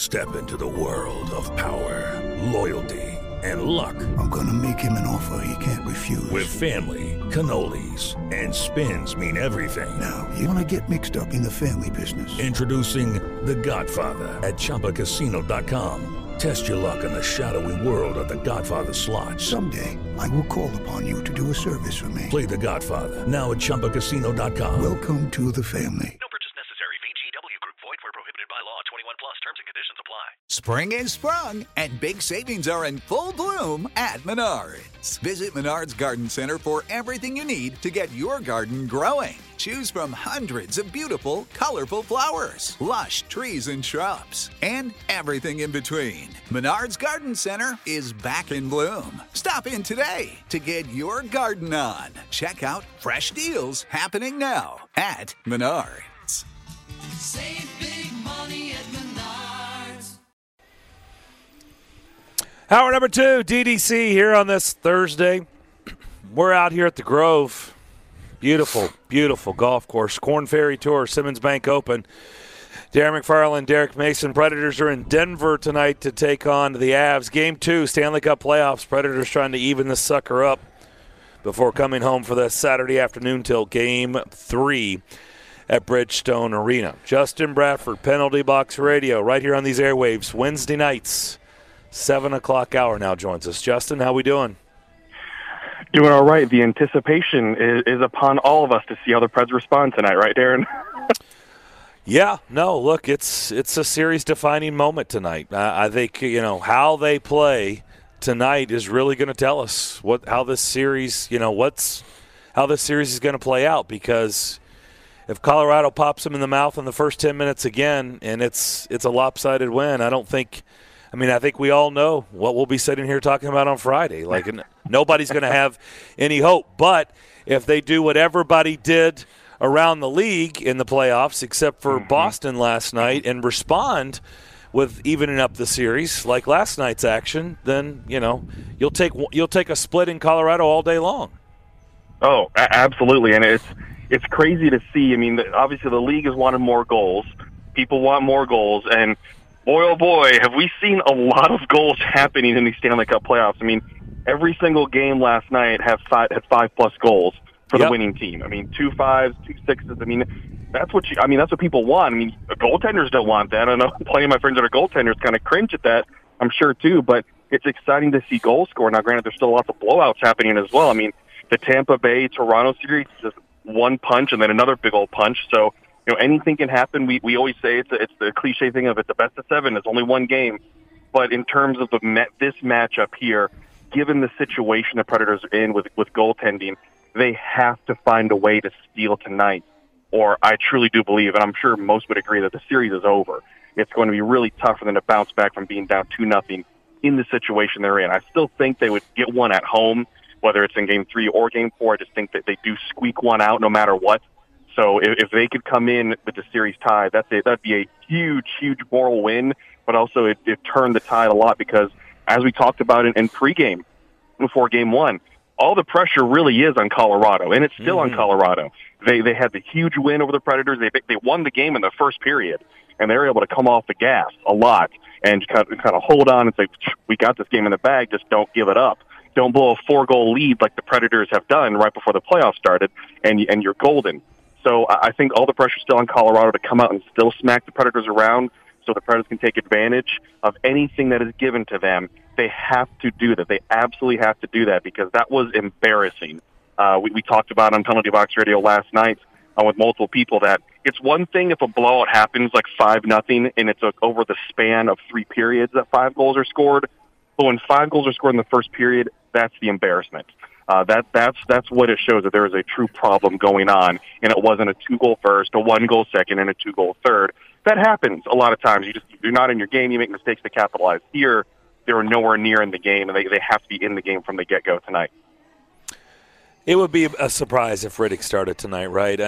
Step into the world of power, loyalty, and luck. I'm gonna make him an offer he can't refuse. With family, cannolis, and spins mean everything. Now, you wanna get mixed up in the family business. Introducing The Godfather at ChumbaCasino.com. Test your luck in the shadowy world of The Godfather slot. Someday, I will call upon you to do a service for me. Play The Godfather now at ChumbaCasino.com. Welcome to the family. No purchase necessary. VGW Group. Void where prohibited by law. 21 plus. Terms and conditions apply. Spring is sprung, and big savings are in full bloom at Menards. Visit Menards Garden Center for everything you need to get your garden growing. Choose from hundreds of beautiful, colorful flowers, lush trees and shrubs, and everything in between. Menards Garden Center is back in bloom. Stop in today to get your garden on. Check out fresh deals happening now at Menards. Save big money at Menards. Hour number 2, DDC here on this Thursday. We're out here at the Grove. Beautiful, beautiful golf course. Korn Ferry Tour, Simmons Bank Open. Darren McFarland, Derek Mason. Predators are in Denver tonight to take on the Avs. Game 2, Stanley Cup playoffs. Predators trying to even this sucker up before coming home for the Saturday afternoon till Game 3 at Bridgestone Arena. Justin Bradford, Penalty Box Radio, right here on these airwaves. Wednesday nights, 7 o'clock hour now joins us. Justin, how we doing? Doing all right. The anticipation is upon all of us to see how the Preds respond tonight, right, Darren? Yeah, no, look, it's a series-defining moment tonight. I think, how they play tonight is really going to tell us how this series, how this series is going to play out, because if Colorado pops them in the mouth in the first 10 minutes again and it's a lopsided win, I think we all know what we'll be sitting here talking about on Friday. Like, nobody's going to have any hope. But if they do what everybody did around the league in the playoffs, except for Boston last night, and respond with evening up the series like last night's action, then you'll take a split in Colorado all day long. Oh, absolutely, and it's crazy to see. I mean, obviously the league has wanted more goals. People want more goals, and boy, oh boy, have we seen a lot of goals happening in these Stanley Cup playoffs. I mean, every single game last night had 5+ goals for the winning team. I mean, 2 5s, 2 6s. I mean, that's what people want. I mean, goaltenders don't want that. I know plenty of my friends that are goaltenders kind of cringe at that, I'm sure too, but it's exciting to see goals scored. Now, granted, there's still lots of blowouts happening as well. I mean, the Tampa Bay-Toronto series is just one punch and then another big old punch. So, anything can happen. We always say it's the cliche thing of it's the best of 7. It's only one game. But in terms of this matchup here, given the situation the Predators are in with goaltending, they have to find a way to steal tonight. Or I truly do believe, and I'm sure most would agree, that the series is over. It's going to be really tough for them to bounce back from being down 2-0 in the situation they're in. I still think they would get one at home, whether it's in Game 3 or Game 4. I just think that they do squeak one out no matter what. So if they could come in with the series tied, that'd be a huge, huge moral win. But also it turned the tide a lot because, as we talked about in pregame before Game 1, all the pressure really is on Colorado, and it's still on Colorado. They had the huge win over the Predators. They won the game in the first period, and they were able to come off the gas a lot and kind of hold on and say, we got this game in the bag, just don't give it up. Don't blow a 4-goal lead like the Predators have done right before the playoffs started, and you're golden. So I think all the pressure is still on Colorado to come out and still smack the Predators around so the Predators can take advantage of anything that is given to them. They have to do that. They absolutely have to do that because that was embarrassing. We talked about on Penalty Box Radio last night with multiple people that it's one thing if a blowout happens like 5-0 and it's over the span of 3 periods that 5 goals are scored. But when 5 goals are scored in the first period, that's the embarrassment. That's what it shows, that there is a true problem going on, and it wasn't a 2-goal first, a 1-goal second, and a 2-goal third. That happens a lot of times. You're not in your game. You make mistakes to capitalize. Here, they were nowhere near in the game, and they have to be in the game from the get-go tonight. It would be a surprise if Riddick started tonight, right?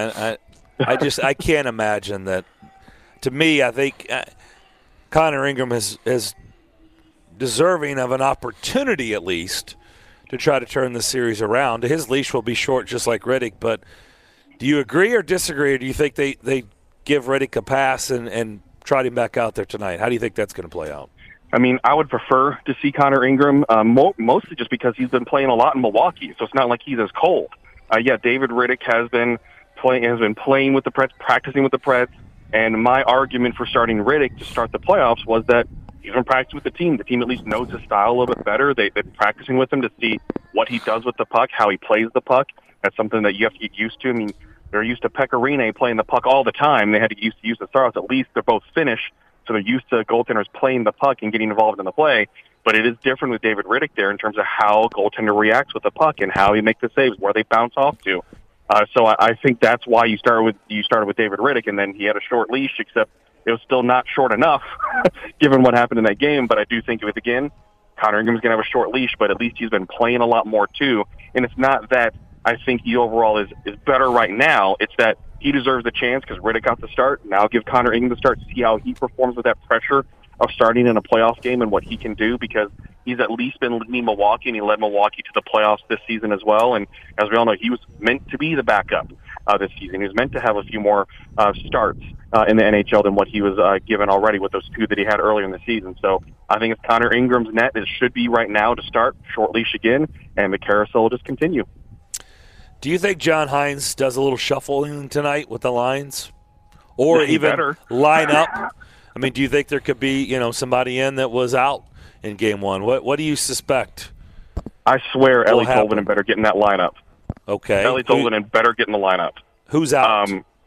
I can't imagine that. To me, I think Connor Ingram is deserving of an opportunity at least to try to turn the series around. His leash will be short just like Riddick, but do you agree or disagree, or do you think they give Riddick a pass and trot him back out there tonight. How do you think that's going to play out? I mean, I would prefer to see Connor Ingram, mostly just because he's been playing a lot in Milwaukee, so it's not like he's as cold. David Riddick has been playing with the Preds, practicing with the Preds, and my argument for starting Riddick to start the playoffs was that he's been practicing with the team. The team at least knows his style a little bit better. They've been practicing with him to see what he does with the puck, how he plays the puck. That's something that you have to get used to. I mean, they're used to Pekka Rinne playing the puck all the time. They had to use the Stars. At least they're both Finnish, so they're used to goaltenders playing the puck and getting involved in the play. But it is different with David Riddick there in terms of how a goaltender reacts with the puck and how he makes the saves, where they bounce off to. So I think that's why you started with David Riddick, and then he had a short leash, except it was still not short enough given what happened in that game. But I do think Connor Ingram's going to have a short leash, but at least he's been playing a lot more too. And it's not that I think he overall is better right now. It's that he deserves a chance because Riddick got the start. Now give Connor Ingram the start to see how he performs with that pressure of starting in a playoff game and what he can do, because he's at least been leading Milwaukee, and he led Milwaukee to the playoffs this season as well. And as we all know, he was meant to be the backup this season. He was meant to have a few more starts in the NHL than what he was given already with those 2 that he had earlier in the season. So I think it's Connor Ingram's net. It should be right now to start, short leash again, and the carousel will just continue. Do you think John Hines does a little shuffling tonight with the lines? Or even line up? I mean, do you think there could be, somebody in that was out in Game 1? What do you suspect? I swear Ellie Tolvanen better get in that lineup. Okay. Ellie Tolvanen better get in the lineup. Who's out?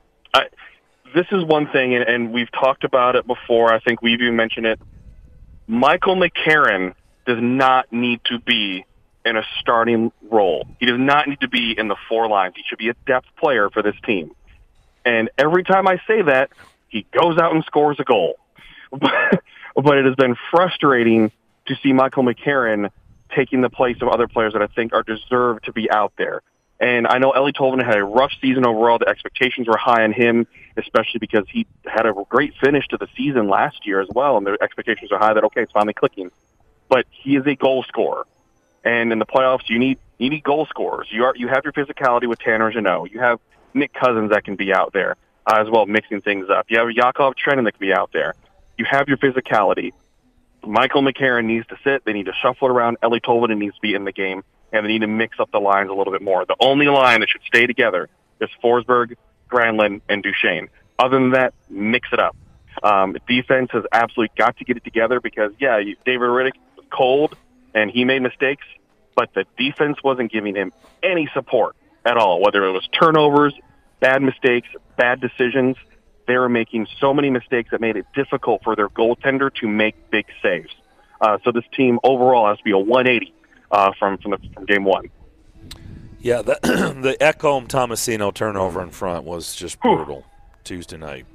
This is one thing, and we've talked about it before. I think we've even mentioned it. Michael McCarron does not need to be in a starting role. He does not need to be in the 4 lines. He should be a depth player for this team. And every time I say that, he goes out and scores a goal. But it has been frustrating to see Michael McCarron taking the place of other players that I think are deserved to be out there. And I know Ellie Tolvanen had a rough season overall. The expectations were high on him, especially because he had a great finish to the season last year as well, and the expectations are high that, okay, it's finally clicking. But he is a goal scorer. And in the playoffs, you need goal scorers. You have your physicality with Tanner Jeannot. You have Nick Cousins that can be out there as well, mixing things up. You have Yakov Trenin that can be out there. You have your physicality. Michael McCarron needs to sit. They need to shuffle it around. Ellie Tolvanen needs to be in the game, and they need to mix up the lines a little bit more. The only line that should stay together is Forsberg, Granlund, and Duchesne. Other than that, mix it up. Defense has absolutely got to get it together because, David Riddick was cold, and he made mistakes, but the defense wasn't giving him any support at all, whether it was turnovers, bad mistakes, bad decisions. They were making so many mistakes that made it difficult for their goaltender to make big saves. So this team overall has to be a 180 from Game 1. Yeah, the Ekholm Tomasino turnover in front was just brutal Tuesday night.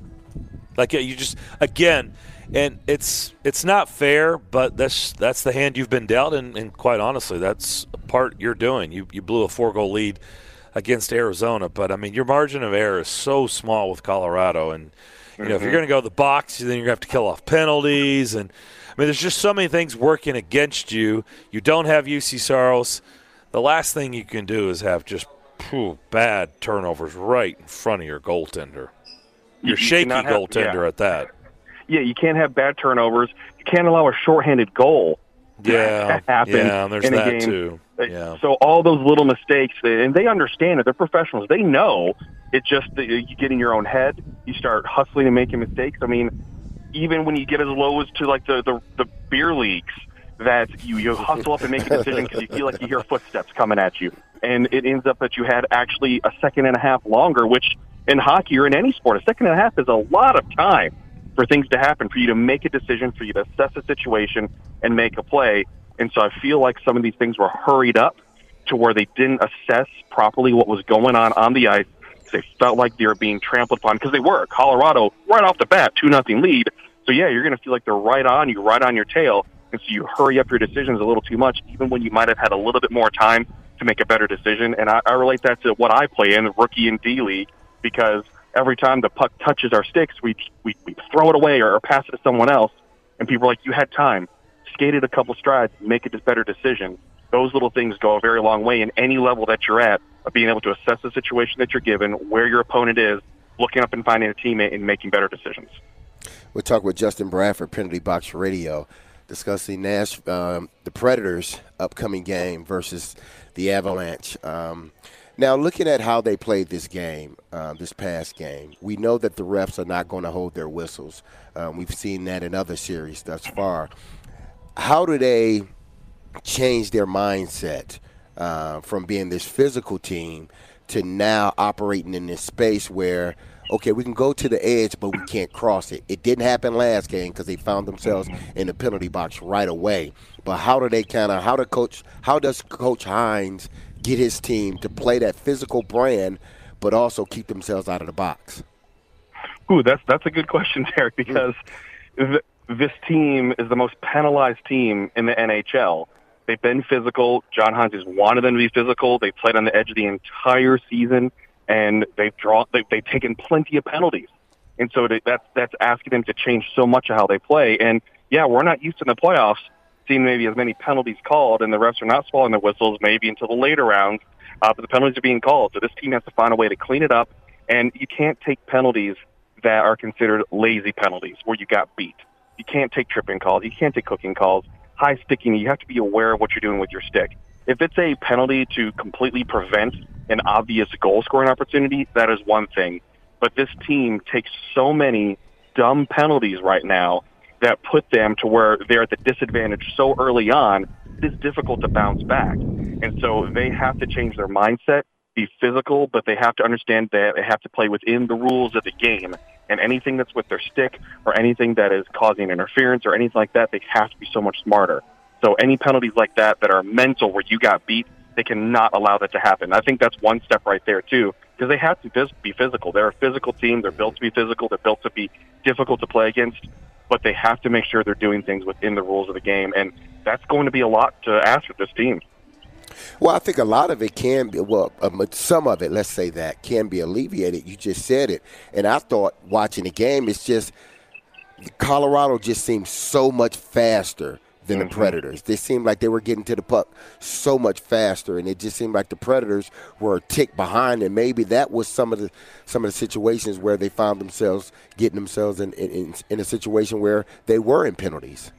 Like you just again, and it's not fair, but that's the hand you've been dealt, and quite honestly, that's a part you're doing. You blew a 4-goal lead against Arizona, but I mean your margin of error is so small with Colorado, and if you're going to go to the box, then you're going to have to kill off penalties, and I mean there's just so many things working against you. You don't have UC Saros. The last thing you can do is have just bad turnovers right in front of your goaltender. Your shaky goaltender at that. Yeah, you can't have bad turnovers. You can't allow a shorthanded goal to happen and there's in a that game. Too. Yeah. So all those little mistakes, and they understand it. They're professionals. They know it's just that you get in your own head. You start hustling and making mistakes. I mean, even when you get as low as to like the beer leagues, that you hustle up and make a decision because you feel like you hear footsteps coming at you. And it ends up that you had actually a second and a half longer, which in hockey or in any sport, a second and a half is a lot of time for things to happen, for you to make a decision, for you to assess a situation and make a play. And so I feel like some of these things were hurried up to where they didn't assess properly what was going on the ice. They felt like they were being trampled upon because they were. Colorado, right off the bat, 2-0 lead. So, you're going to feel like they're right on you, right on your tail. And so you hurry up your decisions a little too much, even when you might have had a little bit more time to make a better decision. And I relate that to what I play in, the rookie and D-League, because every time the puck touches our sticks, we throw it away or pass it to someone else. And people are like, you had time. Skated a couple strides, make a better decision. Those little things go a very long way in any level that you're at, of being able to assess the situation that you're given, where your opponent is, looking up and finding a teammate, and making better decisions. We're talking with Justin Bradford, Penalty Box Radio, discussing the Predators' upcoming game versus the Avalanche. Now, looking at how they played this game, this past game, we know that the refs are not going to hold their whistles. We've seen that in other series thus far. How do they change their mindset from being this physical team to now operating in this space where, okay, we can go to the edge, but we can't cross it? It didn't happen last game because they found themselves in the penalty box right away. But how does Coach Hines get his team to play that physical brand, but also keep themselves out of the box? Ooh, that's a good question, Derek, because this team is the most penalized team in the NHL. They've been physical. John Hines has wanted them to be physical. They played on the edge the entire season, and they've taken plenty of penalties. And so that's asking them to change so much of how they play. And, yeah, we're not used to in the playoffs seeing maybe as many penalties called, and the refs are not swallowing their whistles maybe until the later rounds, but the penalties are being called. So this team has to find a way to clean it up, and you can't take penalties that are considered lazy penalties where you got beat. You can't take tripping calls. You can't take cooking calls. High sticking, you have to be aware of what you're doing with your stick. If it's a penalty to completely prevent an obvious goal-scoring opportunity, that is one thing. But this team takes so many dumb penalties right now that put them to where they're at the disadvantage so early on, it's difficult to bounce back. And so they have to change their mindset, be physical, but they have to understand that they have to play within the rules of the game. And anything that's with their stick or anything that is causing interference or anything like that, they have to be so much smarter. So any penalties like that are mental where you got beat, they cannot allow that to happen. I think that's one step right there, too, because they have to be physical. They're a physical team. They're built to be physical. They're built to be difficult to play against. But they have to make sure they're doing things within the rules of the game. And that's going to be a lot to ask of this team. Well, I think a lot of it can be, some of it, let's say that, can be alleviated. You just said it. And I thought watching the game, it's just Colorado just seemed so much faster than the Predators. They seemed like they were getting to the puck so much faster, and it just seemed like the Predators were a tick behind, and maybe that was some of the situations where they found themselves getting themselves in a situation where they were in penalties.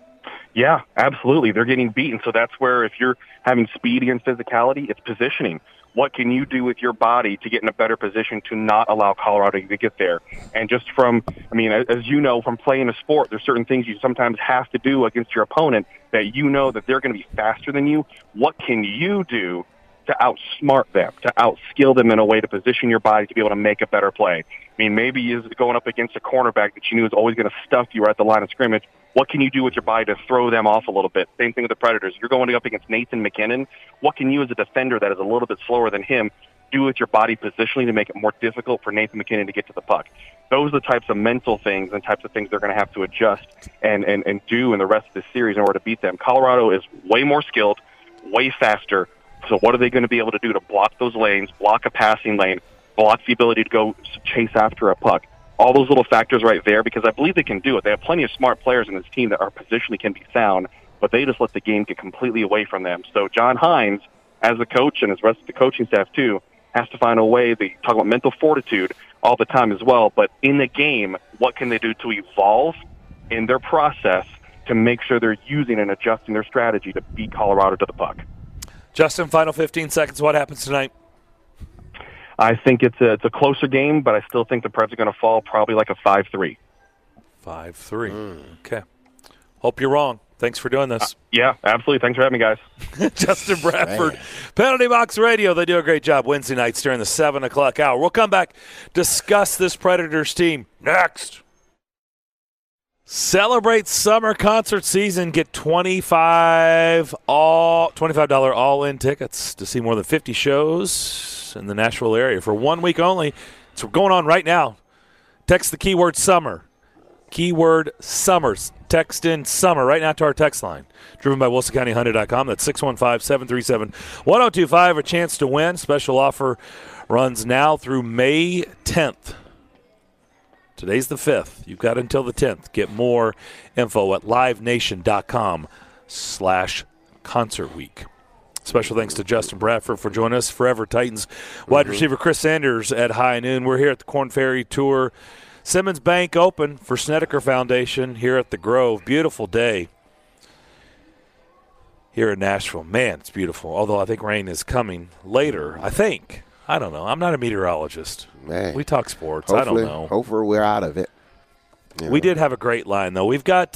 Yeah, absolutely. They're getting beaten. So that's where if you're having speed against physicality, it's positioning. What can you do with your body to get in a better position to not allow Colorado to get there? And just from, as you know, from playing a sport, there's certain things you sometimes have to do against your opponent that you know that they're going to be faster than you. What can you do to outsmart them, to outskill them in a way to position your body to be able to make a better play? Maybe you're going up against a cornerback that you knew was always going to stuff you right at the line of scrimmage. What can you do with your body to throw them off a little bit? Same thing with the Predators. You're going up against Nathan McKinnon. What can you as a defender that is a little bit slower than him do with your body positionally to make it more difficult for Nathan McKinnon to get to the puck? Those are the types of mental things and types of things they're going to have to adjust and do in the rest of this series in order to beat them. Colorado is way more skilled, way faster. So what are they going to be able to do to block those lanes, block a passing lane, block the ability to go chase after a puck? All those little factors right there, because I believe they can do it. They have plenty of smart players in this team that are positionally can be sound, but they just let the game get completely away from them. So John Hines, as a coach and his rest of the coaching staff too, has to find a way. They talk about mental fortitude all the time as well, but in the game, what can they do to evolve in their process to make sure they're using and adjusting their strategy to beat Colorado to the puck? Justin, final 15 seconds. What happens tonight? I think it's a closer game, but I still think the Preds are going to fall probably like a 5-3. 5-3. Okay. Hope you're wrong. Thanks for doing this. Yeah, absolutely. Thanks for having me, guys. Justin Bradford, Penalty Box Radio. They do a great job Wednesday nights during the 7 o'clock hour. We'll come back, discuss this Predators team next. Celebrate summer concert season. Get $25 all-in tickets to see more than 50 shows in the Nashville area for 1 week only. It's going on right now. Text the keyword summer. Keyword summers. Text in summer right now to our text line. Driven by WilsonCountyHunter.com. That's 615-737-1025. A chance to win. Special offer runs now through May 10th. Today's the 5th. You've got until the 10th. Get more info at livenation.com/Concert Week. Special thanks to Justin Bradford for joining us. Forever Titans wide receiver Chris Sanders at high noon. We're here at the Korn Ferry Tour Simmons Bank open for Snedeker Foundation here at the Grove. Beautiful day here in Nashville. Man, it's beautiful. Although I think rain is coming later. I think. I don't know. I'm not a meteorologist. Man. We talk sports. I don't know. Hopefully we're out of it. We did have a great line, though. We've got,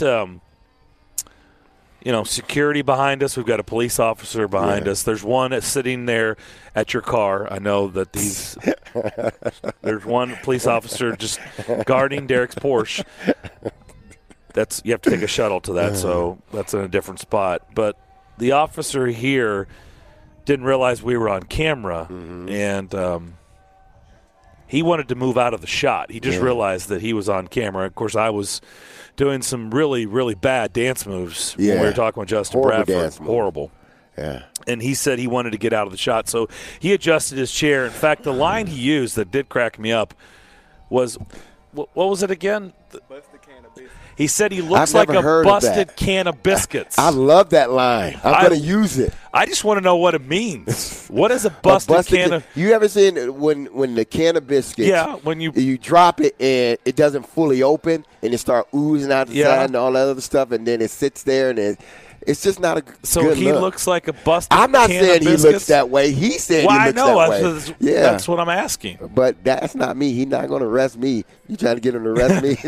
security behind us. We've got a police officer behind us. There's one that's sitting there at your car. I know that there's one police officer just guarding Derek's Porsche. You have to take a shuttle to that, so that's in a different spot. But the officer here didn't realize we were on camera, and he wanted to move out of the shot. He just realized that he was on camera. Of course, I was doing some really, really bad dance moves when we were talking with Justin Bradford. Horrible. Yeah. And he said he wanted to get out of the shot, so he adjusted his chair. In fact, the line he used that did crack me up was, what was it again? He said he looks like a busted can of biscuits. I love that line. I'm going to use it. I just want to know what it means. What is a busted can of? You ever seen when the can of biscuits? Yeah, when you drop it and it doesn't fully open and it start oozing out the side and all that other stuff, and then it sits there and it's just not a good So he look. Looks like a busted. I'm not can saying of he looks that way. He's saying he looks that way. That's what I'm asking. But that's not me. He's not going to arrest me. You trying to get him to arrest me?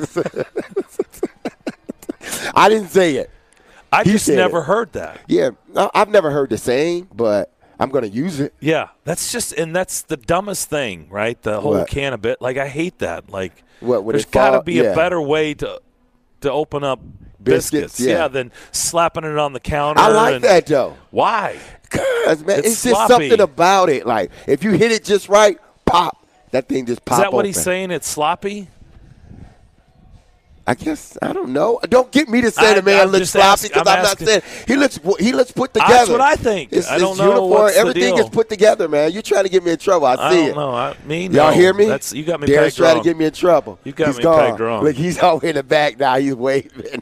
I didn't say it. I just never heard that. Yeah, I've never heard the saying, but I'm going to use it. Yeah, that's the dumbest thing, right? The whole can of bit. Like, I hate that. Like, there's got to be a better way to open up biscuits. Than slapping it on the counter. I like that, though. Why? Because, man, it's just sloppy. something about it. Like, if you hit it just right, pop. That thing just pops. Is that what open. he's saying? It's sloppy? I guess I don't know. Don't get me to say the man looks sloppy because I'm not saying he looks put together. That's what I think. I don't know. What's everything the deal? is put together, man. You're trying to get me in trouble. I see it. I don't know. Y'all hear me? You got me Derek's pegged wrong. trying to get me in trouble. You got He's me gone. pegged wrong. Look, he's all in the back now. He's waving.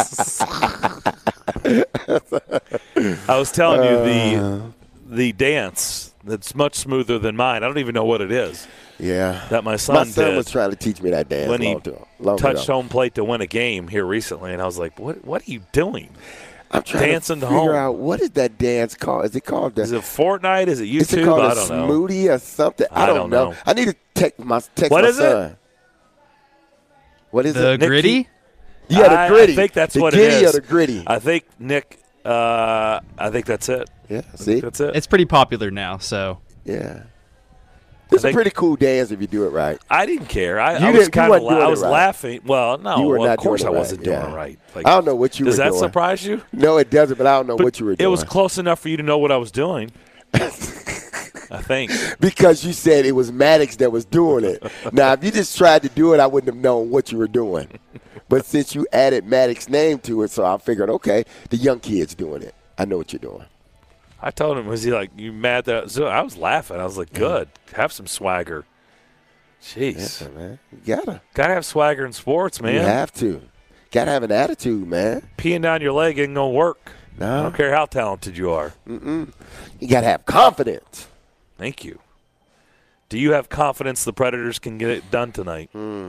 I was telling you the dance that's much smoother than mine. I don't even know what it is. Yeah. That my son did. Was trying to teach me that dance when he touched home plate to win a game here recently, and I was like, "What are you doing?" I'm trying dancing to figure home. out what is that dance called? Is it called? Is it Fortnite? Is it YouTube? Is it called I don't know. Smoothie or something? I don't know. I need to text my son. What is it? What is the it? gritty? Yeah, the gritty. I think that's the what it giddy is. Or the gritty. I think Nick. I think that's it. Yeah. See, that's it. It's pretty popular now. So yeah. It's a pretty cool dance if you do it right. I didn't care. I was kind of laughing. Well, no, of course I wasn't doing it right. Like, I don't know what you were doing. Does that surprise you? No, it doesn't, but I don't know what you were doing. It was close enough for you to know what I was doing. I think. Because you said it was Maddox that was doing it. Now, if you just tried to do it, I wouldn't have known what you were doing. But since you added Maddox's name to it, so I figured, okay, the young kid's doing it. I know what you're doing. I told him, was he like, you mad that? So I was laughing. I was like, good. Have some swagger. Jeez. Yeah, man. You gotta have swagger in sports, man. You have to. Gotta have an attitude, man. Peeing down your leg ain't gonna work. No. I don't care how talented you are. You gotta have confidence. Thank you. Do you have confidence the Predators can get it done tonight?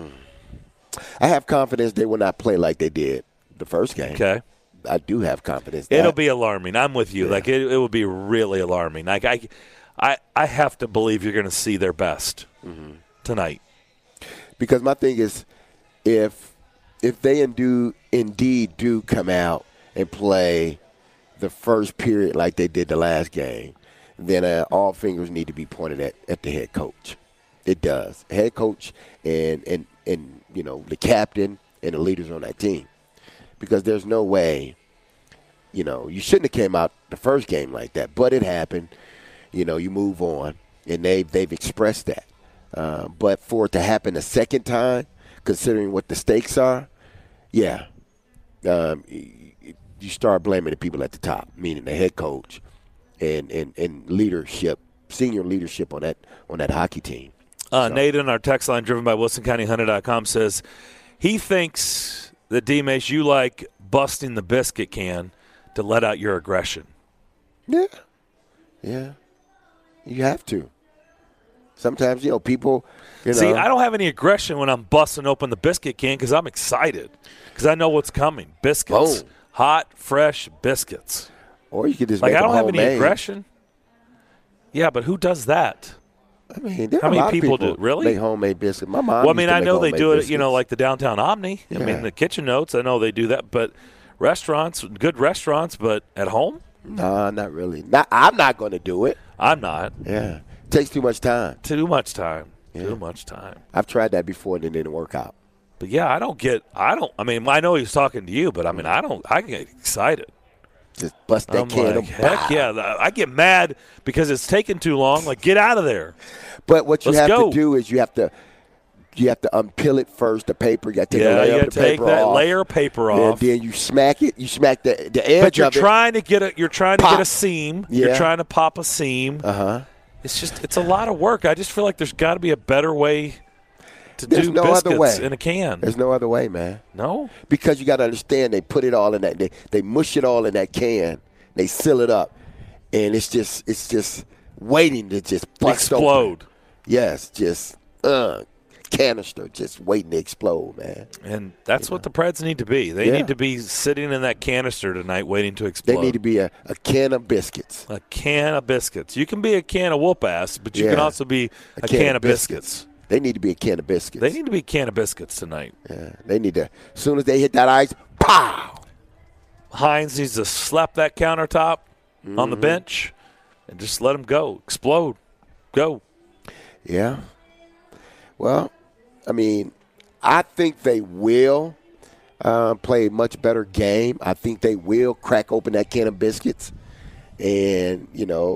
I have confidence they will not play like they did the first game. Okay. I do have confidence. It'll be alarming. I'm with you. Yeah. Like it will be really alarming. Like I have to believe you're going to see their best tonight. Because my thing is, if they indeed do come out and play the first period like they did the last game, then all fingers need to be pointed at the head coach. It does. Head coach and the captain and the leaders on that team. Because there's no way, you shouldn't have came out the first game like that. But it happened. You move on, and they've expressed that. But for it to happen a second time, considering what the stakes are, you start blaming the people at the top, meaning the head coach and leadership, senior leadership on that hockey team. Nate in our text line, driven by WilsonCountyHunter.com, says he thinks that, D-Mace, you like busting the biscuit can to let out your aggression. Yeah. You have to. Sometimes, people, See, I don't have any aggression when I'm busting open the biscuit can because I'm excited because I know what's coming. Biscuits. Boom. Hot, fresh biscuits. Or you could just Like, make I don't them have any homemade. aggression. Yeah, but who does that? I mean, there How are many a lot people of people do? Really? make homemade biscuits. My mom Well, I used mean, to I make know they homemade do it, biscuits. like the Downtown Omni. I Yeah. mean, the Kitchen Notes, I know they do that. But restaurants, good restaurants, but at home? No, not really. I'm not going to do it. I'm not. Yeah. It takes too much time. Too much time. Yeah. Too much time. I've tried that before and it didn't work out. But, yeah, I mean, I know he was talking to you, but, I mean, I get excited. Just bust that I'm can. like, heck yeah. I get mad because it's taking too long. Like, get out of there. But what you Let's have go. to do is you have to unpeel it first, the paper. You got to take a Yeah, layer you of got the to take paper that off. layer of paper off. And then you smack it. You smack the edge But you're of it. trying to get a Pop. seam. Yeah. You're trying to pop a seam. Uh-huh. It's a lot of work. I just feel like there's got to be a better way to There's do no biscuits other way. in a can. There's no other way, man. No? Because you got to understand, they put it all in that. They mush it all in that can. They seal it up, and it's just waiting to just bust Explode. open. Yes, just canister, just waiting to explode, man. And that's what the Preds need to be. They Yeah. need to be sitting in that canister tonight waiting to explode. They need to be a can of biscuits. A can of biscuits. You can be a can of whoop ass, but you Yeah. can also be a can of biscuits. They need to be a can of biscuits. They need to be a can of biscuits tonight. Yeah, they need to. As soon as they hit that ice, pow! Hines needs to slap that countertop on the bench and just let him go. Explode. Go. Yeah. Well, I mean, I think they will play a much better game. I think they will crack open that can of biscuits and,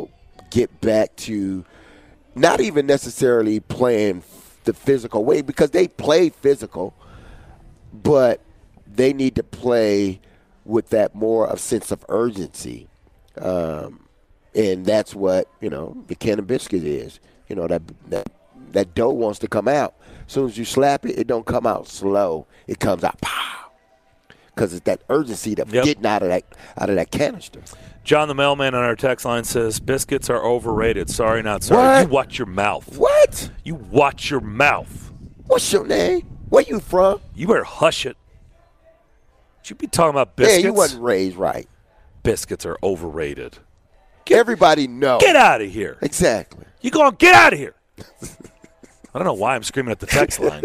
get back to not even necessarily playing the physical way because they play physical, but they need to play with that more of sense of urgency. And that's what, the can of biscuit is. That dough wants to come out. As soon as you slap it, it don't come out slow. It comes out pow. Because it's that urgency of getting out of that canister. John the mailman on our text line says, biscuits are overrated. Sorry, not sorry. What? You watch your mouth. What? You watch your mouth. What's your name? Where you from? You better hush it. You be talking about biscuits? Yeah, you wasn't raised right. Biscuits are overrated. Everybody knows. Get out of here. Exactly. You going, get out of here. I don't know why I'm screaming at the text line.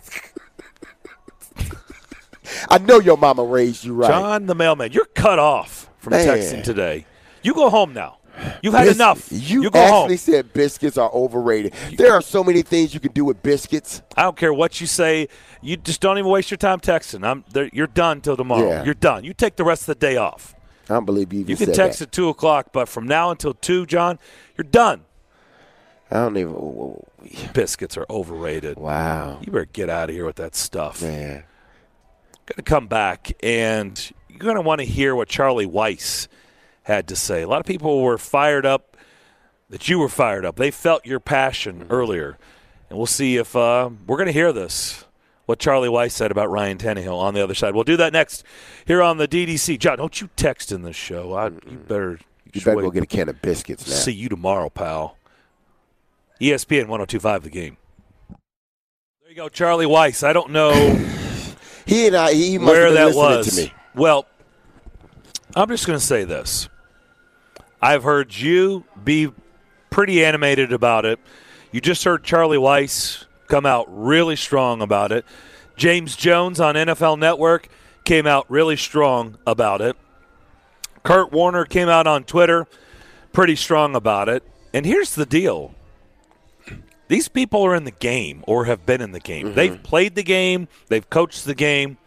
I know your mama raised you right. John the mailman, you're cut off from Man. texting today. You go home now. You've had enough. You go home. actually said biscuits are overrated. There are so many things you can do with biscuits. I don't care what you say. You just don't even waste your time texting. You're done till tomorrow. Yeah. You're done. You take the rest of the day off. I don't believe you even You said can text that. at 2 o'clock, but from now until 2, John, you're done. I don't even. Biscuits are overrated. Wow. You better get out of here with that stuff. Man. Going to come back, and you're going to want to hear what Charlie Weiss had to say. A lot of people were fired up that you were fired up. They felt your passion earlier. And we'll see if we're going to hear this, what Charlie Weiss said about Ryan Tannehill on the other side. We'll do that next here on the DDC. John, don't you text in this show. You better go get a can of biscuits now. See you tomorrow, pal. ESPN 102.5 The Game. There you go, Charlie Weiss. I don't know he must where have been that listening was. to me. Well, I'm just going to say this. I've heard you be pretty animated about it. You just heard Charlie Weiss come out really strong about it. James Jones on NFL Network came out really strong about it. Kurt Warner came out on Twitter pretty strong about it. And here's the deal. These people are in the game or have been in the game. They've played the game. They've coached the game.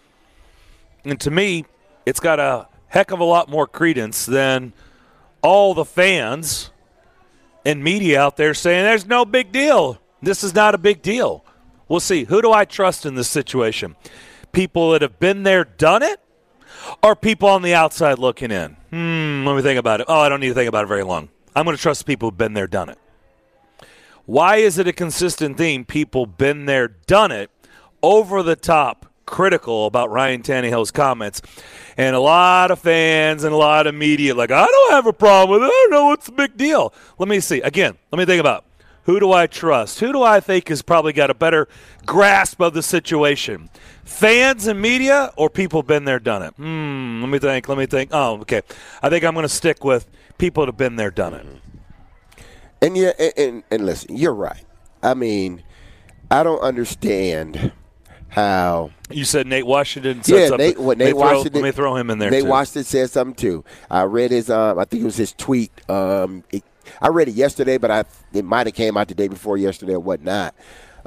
And to me, it's got a heck of a lot more credence than all the fans and media out there saying there's no big deal. This is not a big deal. We'll see. Who do I trust in this situation? People that have been there, done it, or people on the outside looking in? Let me think about it. Oh, I don't need to think about it very long. I'm going to trust the people who've been there, done it. Why is it a consistent theme? People been there, done it, over the top, critical about Ryan Tannehill's comments. And a lot of fans and a lot of media like, I don't have a problem with it. I don't know what's the big deal. Let me see. Again, let me think about it. Who do I trust? Who do I think has probably got a better grasp of the situation? Fans and media or people been there, done it? Let me think. Oh, okay. I think I'm going to stick with people that have been there, done it. And yeah, and listen, you're right. I mean, I don't understand how you said Nate Washington said something. Nate Washington. Let me throw him in there. Nate too. Washington said something too. I read his. I think it was his tweet. I read it yesterday, but it might have came out the day before yesterday or whatnot.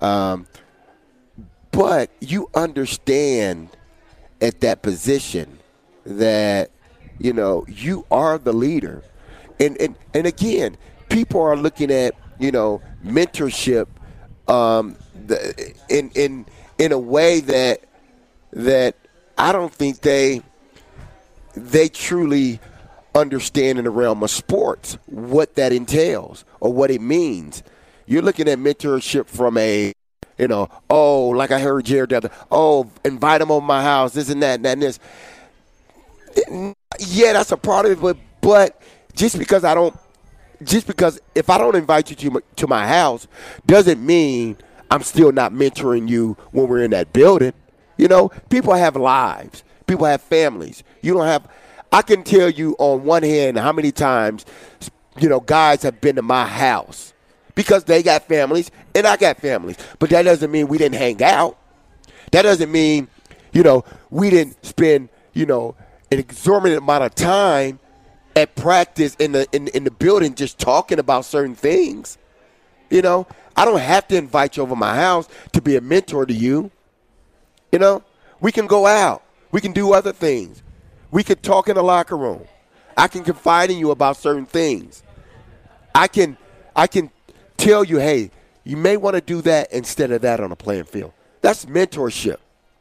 But you understand at that position that you are the leader, and again, people are looking at mentorship in a way that I don't think they truly understand in the realm of sports what that entails or what it means. You're looking at mentorship from like I heard Jared the other, invite them over my house, this and that and that and this. Yeah, that's a part of it, but just because if I don't invite you to my house doesn't mean I'm still not mentoring you when we're in that building. People have lives. People have families. I can tell you on one hand how many times, guys have been to my house because they got families and I got families. But that doesn't mean we didn't hang out. That doesn't mean, we didn't spend, an exorbitant amount of time at practice in the building just talking about certain things. I don't have to invite you over my house to be a mentor to you. We can go out. We can do other things. We could talk in the locker room. I can confide in you about certain things. I can tell you, hey, you may want to do that instead of that on a playing field. That's mentorship.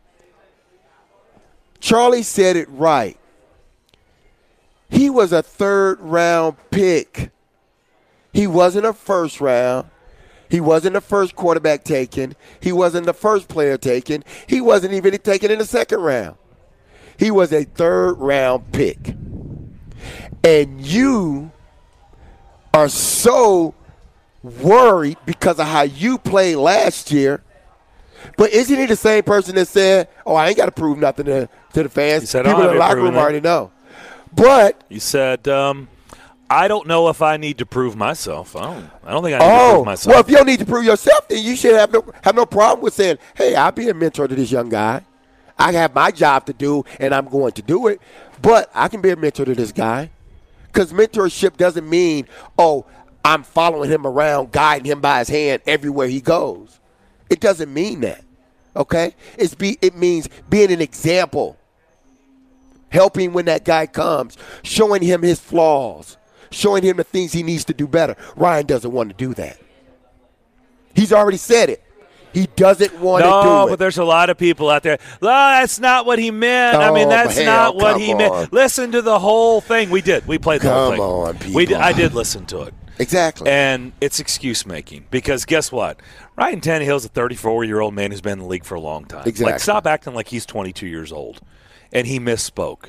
Charlie said it right. He was a third-round pick. He wasn't a first round. He wasn't the first quarterback taken. He wasn't the first player taken. He wasn't even taken in the second round. He was a third-round pick. And you are so worried because of how you played last year. But isn't he the same person that said, I ain't got to prove nothing to the fans? He said, people in the locker room already know. But he said, I don't know if I need to prove myself. I don't think I need to prove myself. Well, if you don't need to prove yourself, then you should have no problem with saying, hey, I'll be a mentor to this young guy. I have my job to do, and I'm going to do it. But I can be a mentor to this guy. Because mentorship doesn't mean, I'm following him around, guiding him by his hand everywhere he goes. It doesn't mean that, okay? It means being an example, helping when that guy comes, showing him his flaws, showing him the things he needs to do better. Ryan doesn't want to do that. He's already said it. He doesn't want to do it. No, but there's a lot of people out there. That's not what he meant. That's not what he meant. Listen to the whole thing. We did. We played the whole thing. Come on, people. I did listen to it. Exactly. And it's excuse-making because guess what? Ryan Tannehill's a 34-year-old man who's been in the league for a long time. Exactly. Stop acting like he's 22 years old. And he misspoke.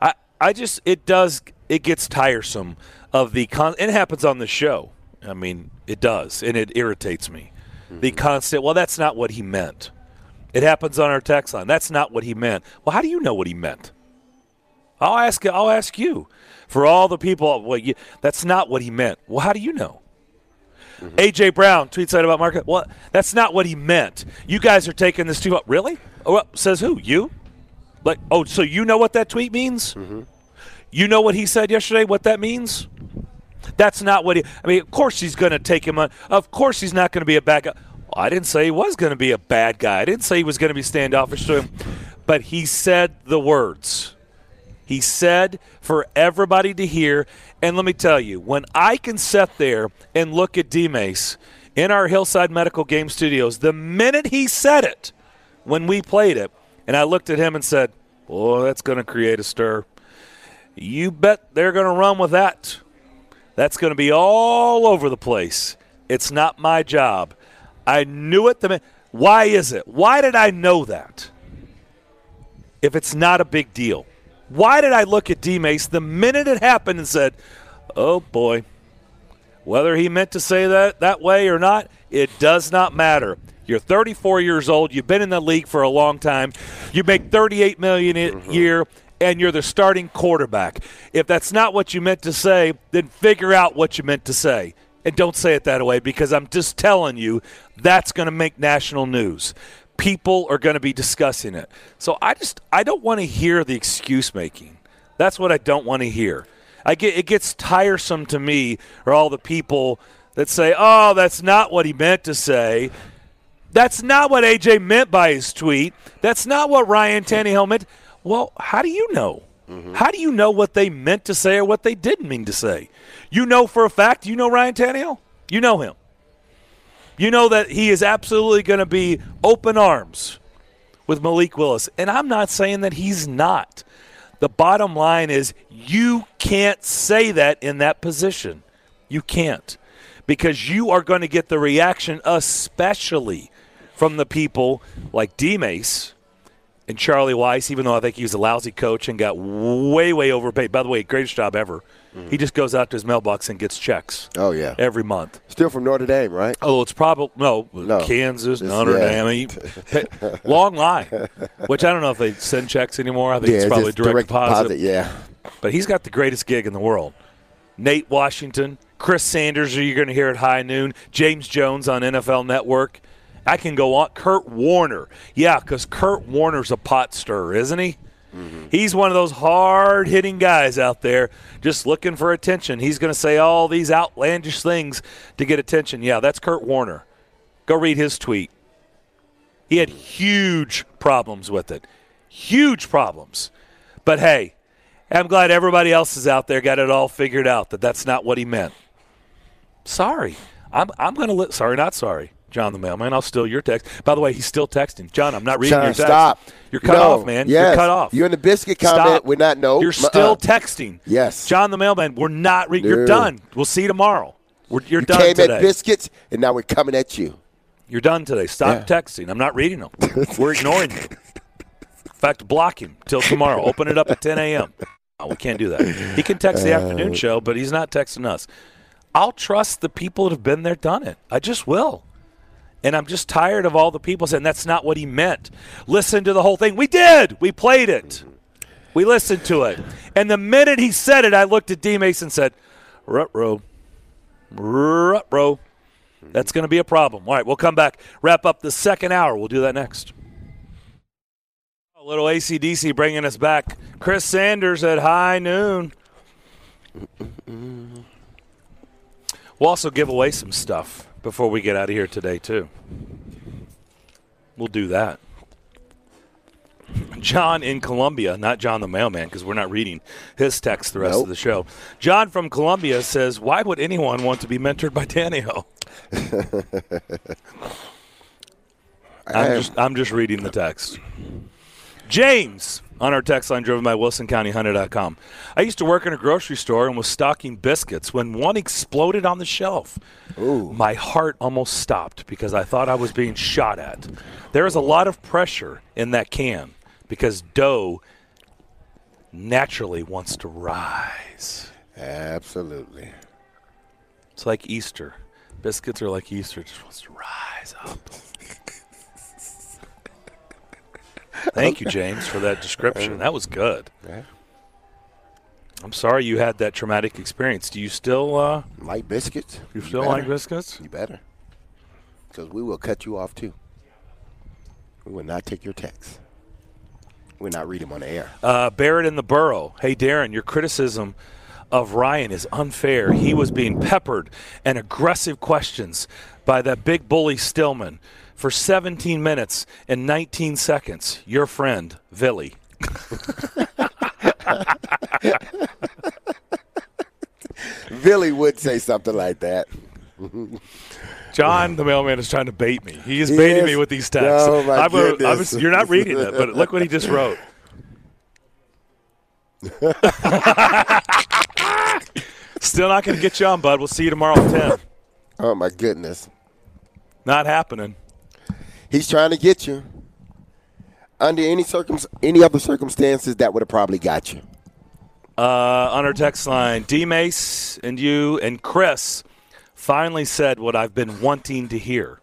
It gets tiresome of the and it happens on the show. It does, and it irritates me. The constant, that's not what he meant. It happens on our text line. That's not what he meant. Well, how do you know what he meant? I'll ask you. For all the people, that's not what he meant. Well, how do you know? Mm-hmm. A.J. Brown tweets out about Market. Well, that's not what he meant. You guys are taking this too up. Really? Says who? You? So you know what that tweet means? Mm-hmm. You know what he said yesterday, what that means? That's not what of course he's going to take him on. Of course he's not going to be a bad guy. Well, I didn't say he was going to be a bad guy. I didn't say he was going to be standoffish to him. But he said the words. He said for everybody to hear. And let me tell you, when I can sit there and look at D-Mace in our Hillside Medical Game Studios, the minute he said it, when we played it, and I looked at him and said, that's going to create a stir. You bet they're going to run with that. That's going to be all over the place. It's not my job. I knew it. Why is it? Why did I know that? If it's not a big deal. Why did I look at D-Mace the minute it happened and said, oh, boy, Whether he meant to say that way or not, it does not matter. You're 34 years old. You've been in the league for a long time. You make $38 million a year, and you're the starting quarterback. If that's not what you meant to say, then figure out what you meant to say. And don't say it that way, because I'm just telling you that's going to make national news. People are going to be discussing it. So I don't want to hear the excuse making. That's what I don't want to hear. It gets tiresome to me, or all the people that say, oh, that's not what he meant to say. That's not what A.J. meant by his tweet. That's not what Ryan Tannehill meant. Well, how do you know? How do you know what they meant to say or what they didn't mean to say? You know for a fact, you know Ryan Tannehill? You know him. You know that he is absolutely going to be open arms with Malik Willis. And I'm not saying that he's not. The bottom line is you can't say that in that position. You can't. Because you are going to get the reaction, especially from the people like D-Mace and Charlie Weiss, even though I think he was a lousy coach and got way, way overpaid. By the way, greatest job ever. He just goes out to his mailbox and gets checks. Oh, yeah. Every month. Still from Notre Dame, right? Oh, it's probably no. Kansas, Notre Dame. Long line, which I don't know if they send checks anymore. I think it's probably direct deposit. Yeah. But he's got the greatest gig in the world. Nate Washington, Chris Sanders, who you're going to hear at high noon, James Jones on NFL Network. I can go on. Kurt Warner. Yeah, because Kurt Warner's a pot stirrer, isn't he? He's one of those hard-hitting guys out there just looking for attention. He's going to say all these outlandish things to get attention. Yeah, that's Kurt Warner. Go read his tweet. He had huge problems with it. Huge problems. But, hey, I'm glad everybody else is out there got it all figured out that that's not what he meant. Sorry. I'm going to – sorry, not sorry. John the mailman, I'll steal your text. By the way, he's still texting. John, I'm not reading your text. Stop. You're cut off, man. Yes. You're cut off. You're in the biscuit comment. Stop. We're not. No. You're still texting. Yes. John the mailman, we're not reading. You're done. We'll see you tomoror. You're done today. You came today. at biscuits, and now we're coming at you. You're done today. Stop texting. I'm not reading them. We're ignoring you. In fact, block him till tomorrow. Open it up at 10 a.m. Oh, we can't do that. He can text the afternoon show, but he's not texting us. I'll trust the people that have been there, done it. I just will. And I'm just tired of all the people saying that's not what he meant. Listen to the whole thing. We did. We played it. We listened to it. And the minute he said it, I looked at D-Mace and said, ruh-roh. Ruh-roh. That's going to be a problem. All right, we'll come back, wrap up the second hour. We'll do that next. A little AC/DC bringing us back. Chris Sanders at high noon. We'll also give away some stuff before we get out of here today, too. We'll do that. John in Columbia, not John the mailman, because we're not reading his text the rest of the show. John from Columbia says, why would anyone want to be mentored by Tannehill? I'm just reading the text. James on our text line, driven by WilsonCountyHunter.com. I used to work in a grocery store and was stocking biscuits when one exploded on the shelf. Ooh. My heart almost stopped because I thought I was being shot at. There is a lot of pressure in that can because dough naturally wants to rise. Absolutely. It's like Easter. Biscuits are like Easter. It just wants to rise up. Thank you, James, for that description. That was good. Yeah. I'm sorry you had that traumatic experience. Do you still like biscuits? You still like biscuits? You better. Because we will cut you off, too. We will not take your texts. We'll not read them on the air. Barrett in the Borough. Hey, Darren, your criticism of Ryan is unfair. He was being peppered and aggressive questions by that big bully Stillman for 17 minutes and 19 seconds. Your friend, Villy. Villy would say something like that. John, the mailman, is trying to bait me. He is baiting me with these texts. Oh, my goodness. You're not reading it, but look what he just wrote. Still not going to get you on, bud. We'll see you tomorrow at 10. Oh, my goodness. Not happening. He's trying to get you. Under any other circumstances, that would have probably got you. On our text line, D-Mace and you and Chris finally said what I've been wanting to hear.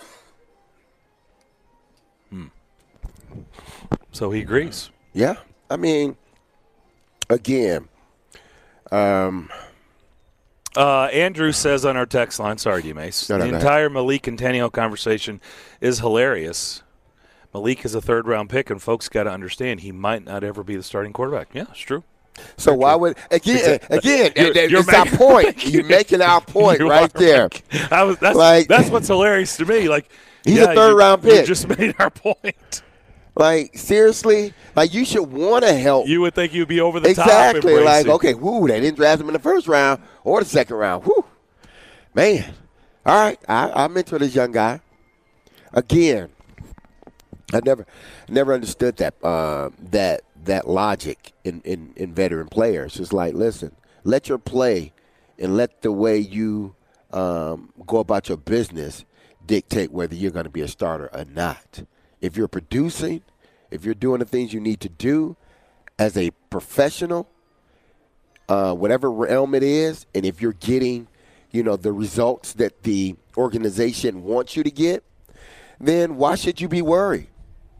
So he agrees. Yeah. I mean, again, Andrew says on our text line, sorry, D-Mace, the entire Malik and Tannehill conversation is hilarious. Malik is a third-round pick, and folks got to understand he might not ever be the starting quarterback. Yeah, it's true. So why would it's our point. You're making our point right there. That's what's hilarious to me. Like he's a third-round pick. You just made our point. Like seriously, like you should want to help. You would think you'd be over the top. Exactly. Like okay, they didn't draft him in the first round or the second round. Whoo, man. All right, I mentor this young guy. Again, I never understood that logic in veteran players. It's like, listen, let your play and let the way you go about your business dictate whether you're going to be a starter or not. If you're producing, if you're doing the things you need to do as a professional, whatever realm it is, and if you're getting, the results that the organization wants you to get, then why should you be worried?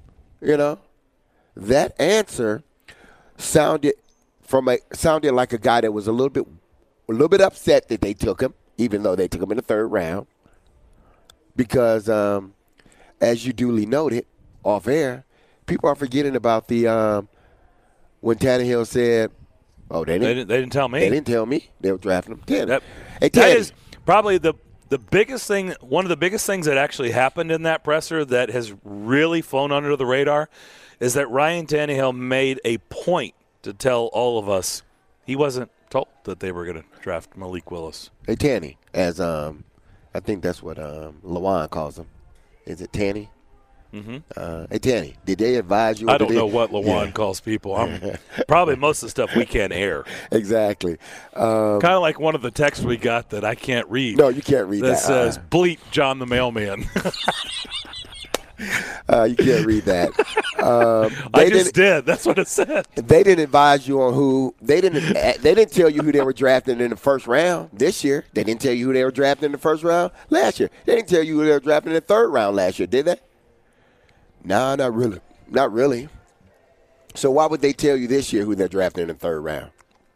That answer sounded like a guy that was a little bit upset that they took him, even though they took him in the third round, because as you duly noted off air, people are forgetting about the when Tannehill said, "Oh, they didn't tell me. They didn't tell me they were drafting him." That is probably the biggest thing. One of the biggest things that actually happened in that presser that has really flown under the radar is that Ryan Tannehill made a point to tell all of us he wasn't told that they were going to draft Malik Willis. Hey, Tanny, as I think that's what Lawan calls him. Is it Tanny? Mm-hmm. Hey, Tanny, did they advise you? I don't know what Lawan calls people. Probably most of the stuff we can't air. Exactly. Kind of like one of the texts we got that I can't read. No, you can't read that. That says, bleep John the mailman. You can't read that. I just did. That's what it said. They didn't advise you on who. They didn't tell you who they were drafting in the first round this year. They didn't tell you who they were drafting in the first round last year. They didn't tell you who they were drafting in the third round last year, did they? No, not really. Not really. So why would they tell you this year who they're drafting in the third round?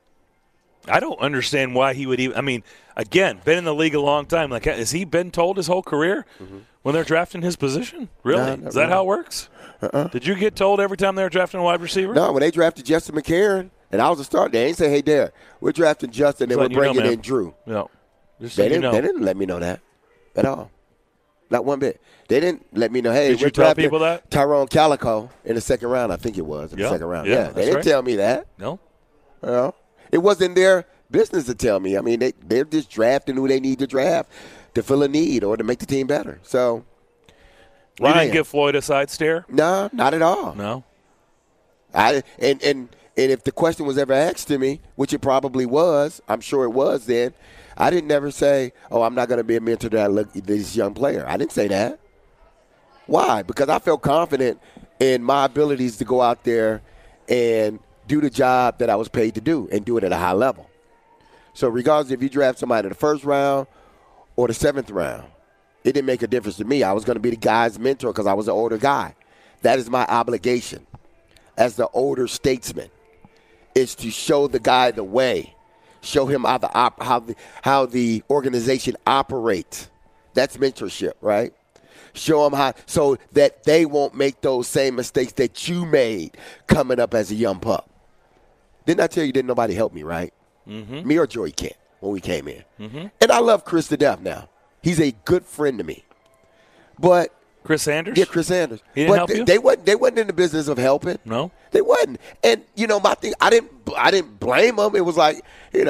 I don't understand why he would even – I mean, again, been in the league a long time. Like, has he been told his whole career when they're drafting his position? Really? No, Is that how it works? Did you get told every time they were drafting a wide receiver? No, when they drafted Justin McCarron, and I was a starter, they ain't say, hey, Dad, we're drafting Justin, and we're bringing in Drew. No. They didn't let me know that at all. Not one bit. They didn't let me know, hey, Did you tell people that? Tyrone Calico in the second round, I think it was, in the second round. Yeah, they didn't tell me that. No. It wasn't their business to tell me. I mean, they're just drafting who they need to draft to fill a need or to make the team better. So, You didn't give Floyd a side stare? No, not at all. No. And if the question was ever asked to me, which it probably was, I'm sure it was then, I didn't never say, oh, I'm not going to be a mentor to this young player. I didn't say that. Why? Because I felt confident in my abilities to go out there and do the job that I was paid to do and do it at a high level. So regardless if you draft somebody in the first round or the seventh round, it didn't make a difference to me. I was going to be the guy's mentor because I was an older guy. That is my obligation as the older statesman, is to show the guy the way, show him how the organization operates. That's mentorship, right? Show them how, so that they won't make those same mistakes that you made coming up as a young pup. Didn't I tell you didn't nobody help me, right? Mm-hmm. Me or Joey Kent when we came in. Mm-hmm. And I love Chris to death now. He's a good friend to me. But Chris Sanders? Yeah, Chris Sanders. He didn't help you? They wasn't in the business of helping. No. They wasn't. And my thing, I didn't blame them. It was like, it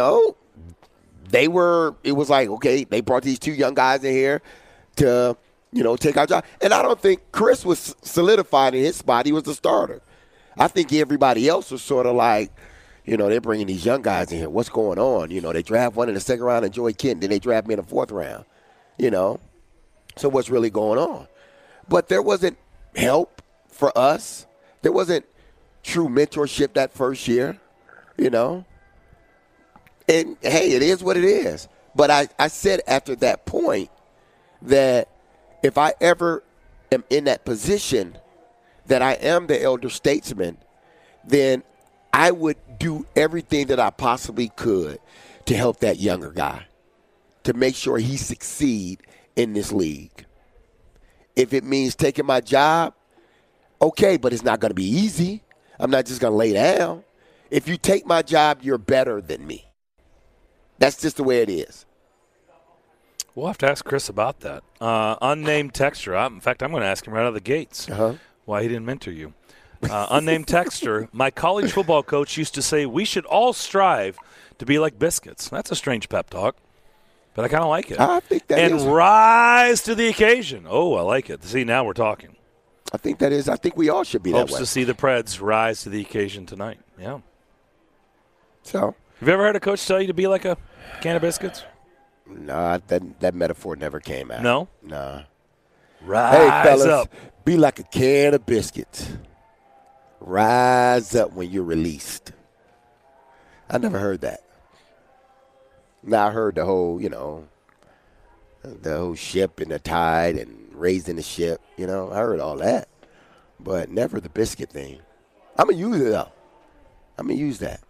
was like, okay, they brought these two young guys in here to, take our job. And I don't think Chris was solidified in his spot. He was the starter. I think everybody else was sort of like, they're bringing these young guys in here. What's going on? They draft one in the second round and Joey Kent, then they draft me in the fourth round. So what's really going on? But there wasn't help for us. There wasn't true mentorship that first year, And, hey, it is what it is. But I said after that point that if I ever am in that position that I am the elder statesman, then I would do everything that I possibly could to help that younger guy, to make sure he succeed in this league. If it means taking my job, okay, but it's not going to be easy. I'm not just going to lay down. If you take my job, you're better than me. That's just the way it is. We'll have to ask Chris about that. Unnamed texter. In fact, I'm going to ask him right out of the gates why he didn't mentor you. Unnamed texter. My college football coach used to say we should all strive to be like biscuits. That's a strange pep talk, but I kind of like it. I think that is. And rise to the occasion. Oh, I like it. See, now we're talking. I think that is. I think we all should be Hopes that way. to see the Preds rise to the occasion tonight. Yeah. So, have you ever heard a coach tell you to be like a can of biscuits? Nah, that metaphor never came out. No? Nah. Rise hey, fellas, up. Be like a can of biscuits. Rise up when you're released. I never heard that. Now I heard the whole, the whole ship and the tide and raising the ship. I heard all that. But never the biscuit thing. I'm going to use it, though. I'm going to use that.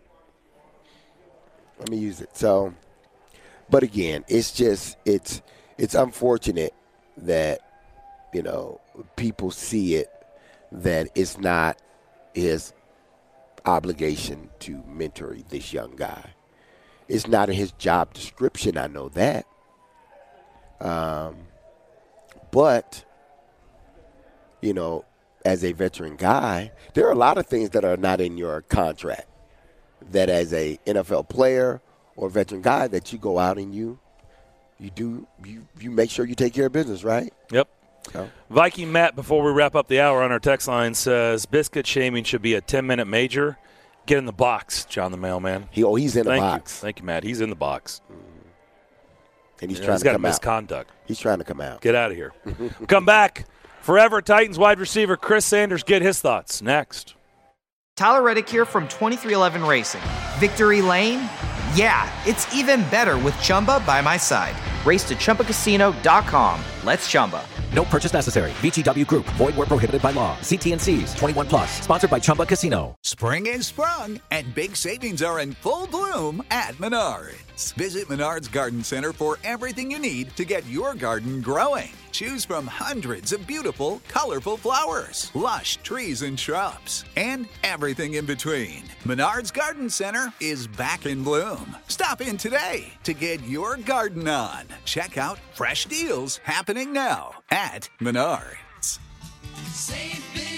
Let me use it. So, but again, it's just, it's unfortunate that, people see it, that it's not his obligation to mentor this young guy. It's not in his job description, I know that. But, as a veteran guy, there are a lot of things that are not in your contract that as a NFL player or veteran guy that you go out and you make sure you take care of business, right? Yep. So. Viking Matt, before we wrap up the hour on our text line, says biscuit shaming should be a 10-minute major. Get in the box, John the mailman. He's in the box. Thank you, Matt. He's in the box. And he's trying to come out. Misconduct. He's trying to come out. Get out of here. Come back. Forever Titans wide receiver Chris Sanders. Get his thoughts next. Tyler Reddick here from 2311 Racing. Victory Lane? Yeah, it's even better with Chumba by my side. Race to ChumbaCasino.com. Let's Chumba. No purchase necessary. VGW Group. Void where prohibited by law. See T&Cs. 21 plus. Sponsored by Chumba Casino. Spring is sprung, and big savings are in full bloom at Menards. Visit Menards Garden Center for everything you need to get your garden growing. Choose from hundreds of beautiful, colorful flowers, lush trees and shrubs, and everything in between. Menards Garden Center is back in bloom. Stop in today to get your garden on. Check out fresh deals happening now at Menards. Save big